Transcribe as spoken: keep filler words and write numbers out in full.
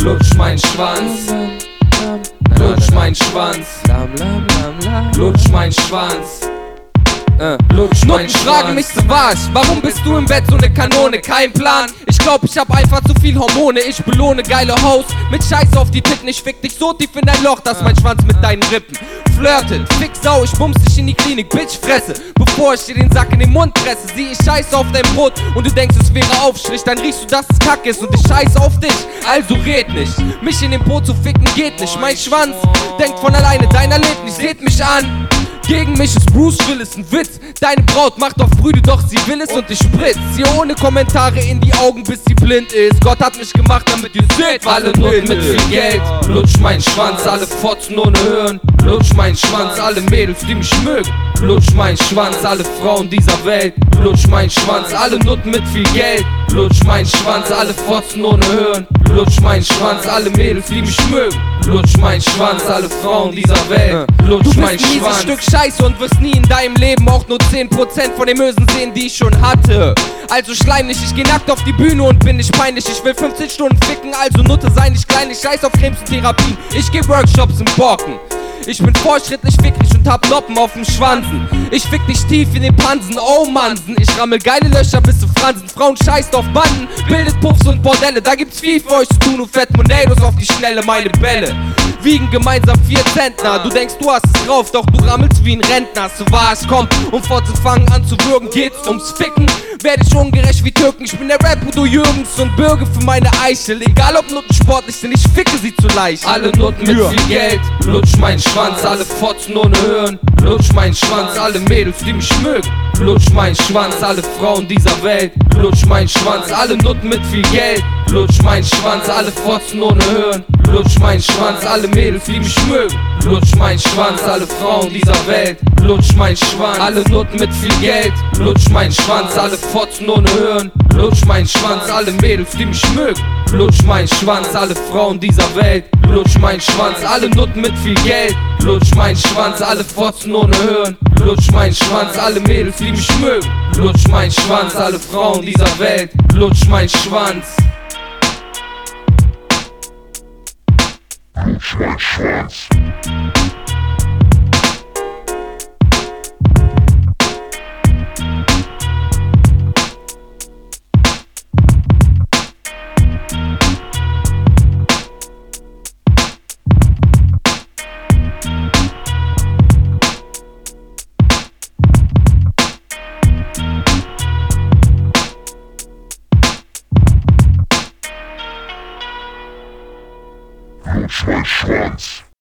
lutsch mein Schwanz, lutsch mein Schwanz, lutsch mein Schwanz. Äh. Lutsch mein Nutten fragen mich zu was, warum bist du im Bett so ne Kanone? Kein Plan, ich glaub ich hab einfach zu viel Hormone. Ich belohne geile Hoes mit Scheiß auf die Titten. Ich fick dich so tief in dein Loch, dass mein Schwanz mit deinen Rippen flirtet. Fick Sau, ich bums dich in die Klinik, Bitch fresse. Bevor ich dir den Sack in den Mund presse, sieh ich Scheiße auf dein Brot und du denkst es wäre Aufstrich. Dann riechst du, dass es Kack ist und ich scheiß auf dich, also red nicht. Mich in den Po zu ficken geht nicht. Mein Schwanz denkt von alleine, deiner lebt nicht, seht mich an. Gegen mich ist Bruce Willis ein Witz. Deine Braut macht auf Brüde, doch sie will es und ich spritz sie ohne Kommentare in die Augen, bis sie blind ist. Gott hat mich gemacht, damit ihr seht, alle Nutten mit viel Geld, lutsch mein Schwanz, alle Fotzen ohne Hören. Lutsch mein Schwanz, alle Mädels, die mich mögen. Lutsch mein Schwanz, alle Frauen dieser Welt. Lutsch mein Schwanz, alle Nutten mit viel Geld. Lutsch mein Schwanz, alle Fotzen ohne Hören. Lutsch mein Schwanz, alle Mädels, die mich mögen. Lutsch mein Schwanz, alle Frauen dieser Welt. Lutsch mein Du bist Schwanz. ein Stück Scheiße und wirst nie in deinem Leben auch nur zehn Prozent von den Mösen sehen, die ich schon hatte. Also schleim nicht, ich geh nackt auf die Bühne und bin nicht peinlich. Ich will fünfzehn Stunden ficken, also Nutte sei nicht klein. Ich scheiß auf Cremes und Therapien, ich geh Workshops im Borken. Ich bin fortschrittlich fickrig und hab Noppen auf dem Schwanzen. Ich fick dich tief in den Pansen, oh Mansen. Ich rammel geile Löcher bis zu Fransen. Frauen scheißt auf Banden, bildet Puffs und Bordelle. Da gibt's viel für euch zu tun, du fett Monados auf die Schnelle, meine Bälle wiegen gemeinsam vier Zentner. Du denkst, du hast es drauf, doch du rammelst wie ein Rentner. So wahr es kommt, um fortzufangen an zu würgen, geht's ums Ficken. Werd ich ungerecht wie Türken, ich bin der Rap Udo Jürgens und bürge für meine Eichel. Egal ob Nutten sportlich sind, ich ficke sie zu leicht. Alle Nutten mit viel Geld, lutsch mein Schwanz, alle Fotzen ohne Hören. Lutsch mein Schwanz, alle Mädels, die mich mögen. Lutsch mein Schwanz, alle Frauen dieser Welt. Lutsch mein Schwanz, alle Nutten mit viel Geld. Lutsch mein Schwanz, alle Fotzen ohne Hören. Lutsch mein Schwanz, alle Mädels, die mich mögen. Lutsch mein Schwanz, alle Frauen dieser Welt. Lutsch mein Schwanz, alle Nutten mit viel Geld. Lutsch mein Schwanz, alle Fotzen ohne Hören. Lutsch mein Schwanz, alle Mädels, die mich mögen. Lutsch mein Schwanz, alle Frauen dieser Welt. Lutsch mein Schwanz, alle Nutten mit viel Geld. Lutsch mein Schwanz, alle Fotzen ohne Hören. Lutsch mein Schwanz, alle Mädels, die mich mögen. Lutsch mein Schwanz, alle Frauen dieser Welt. Lutsch mein Schwanz. Lutsch mein Schwanz. Lutsch mein Schwanz.